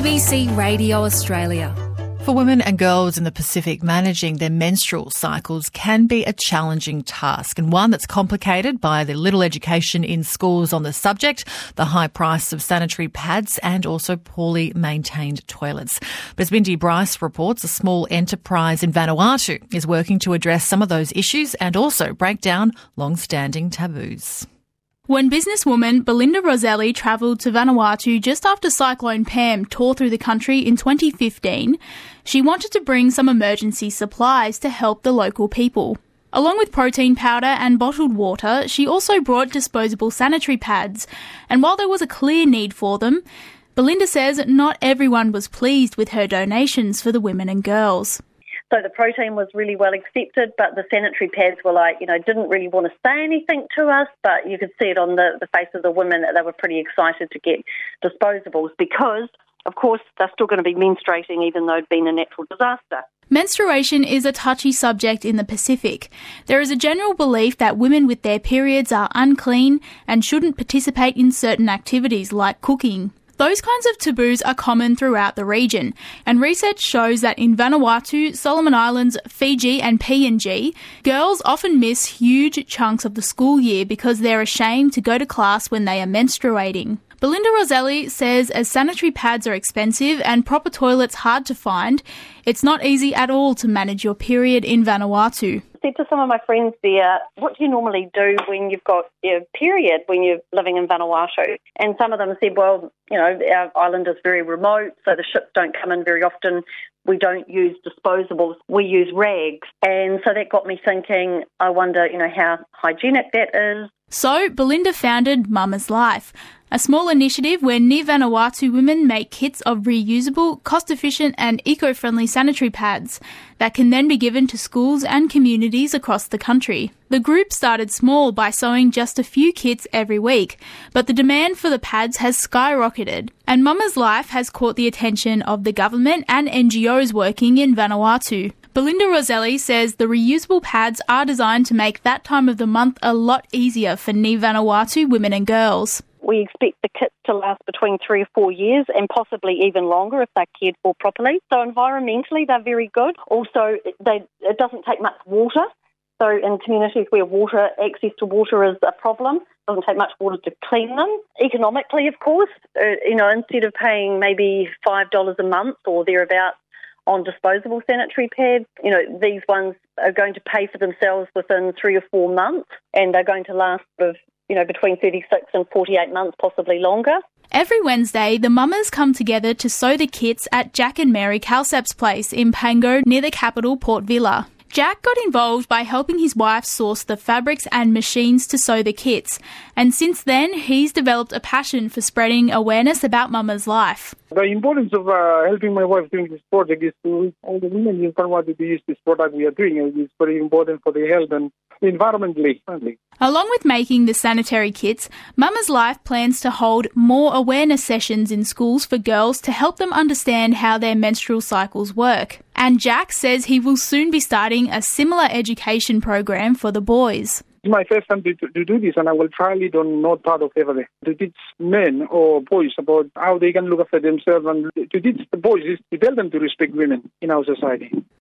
ABC Radio Australia. For women and girls in the Pacific, managing their menstrual cycles can be a challenging task, and one that's complicated by the little education in schools on the subject, the high price of sanitary pads and also poorly maintained toilets. But as Bindi Bryce reports, a small enterprise in Vanuatu is working to address some of those issues and also break down long-standing taboos. When businesswoman Belinda Roselli travelled to Vanuatu just after Cyclone Pam tore through the country in 2015, she wanted to bring some emergency supplies to help the local people. Along with protein powder and bottled water, she also brought disposable sanitary pads, and while there was a clear need for them, Belinda says not everyone was pleased with her donations for the women and girls. So the protein was really well accepted, but the sanitary pads were didn't really want to say anything to us, but you could see it on the face of the women that they were pretty excited to get disposables because, of course, they're still going to be menstruating even though it's been a natural disaster. Menstruation is a touchy subject in the Pacific. There is a general belief that women with their periods are unclean and shouldn't participate in certain activities like cooking. Those kinds of taboos are common throughout the region, and research shows that in Vanuatu, Solomon Islands, Fiji and PNG, girls often miss huge chunks of the school year because they're ashamed to go to class when they are menstruating. Belinda Roselli says as sanitary pads are expensive and proper toilets hard to find, it's not easy at all to manage your period in Vanuatu. I said to some of my friends there, what do you normally do when you've got your period when you're living in Vanuatu? And some of them said, well, our island is very remote, so the ships don't come in very often. We don't use disposables, we use rags. And so that got me thinking, I wonder, how hygienic that is. So Belinda founded Mama's Life, a small initiative where near Vanuatu women make kits of reusable, cost-efficient and eco-friendly sanitary pads that can then be given to schools and communities across the country. The group started small by sewing just a few kits every week, but the demand for the pads has skyrocketed, and Mama's Life has caught the attention of the government and NGOs working in Vanuatu. Belinda Roselli says the reusable pads are designed to make that time of the month a lot easier for Ni Vanuatu women and girls. We expect the kits to last between 3 or 4 years and possibly even longer if they're cared for properly. So environmentally, they're very good. Also, it doesn't take much water. So in communities where access to water is a problem, it doesn't take much water to clean them. Economically, of course, instead of paying maybe $5 a month or thereabouts on disposable sanitary pads, these ones are going to pay for themselves within 3 or 4 months, and they're going to last between 36 and 48 months, possibly longer. Every Wednesday, the mamas come together to sew the kits at Jack and Mary Calsap's place in Pango near the capital, Port Vila. Jack got involved by helping his wife source the fabrics and machines to sew the kits, and since then he's developed a passion for spreading awareness about Mama's Life. The importance of helping my wife doing this project is to all the women in Vanuatu to use this product we are doing. It's very important for their health and environmentally friendly. Along with making the sanitary kits, Mama's Life plans to hold more awareness sessions in schools for girls to help them understand how their menstrual cycles work. And Jack says he will soon be starting a similar education program for the boys. It's my first time to do this, and I will trial it on North part of Everett to teach men or boys about how they can look after themselves, and to teach the boys is to tell them to respect women in our society.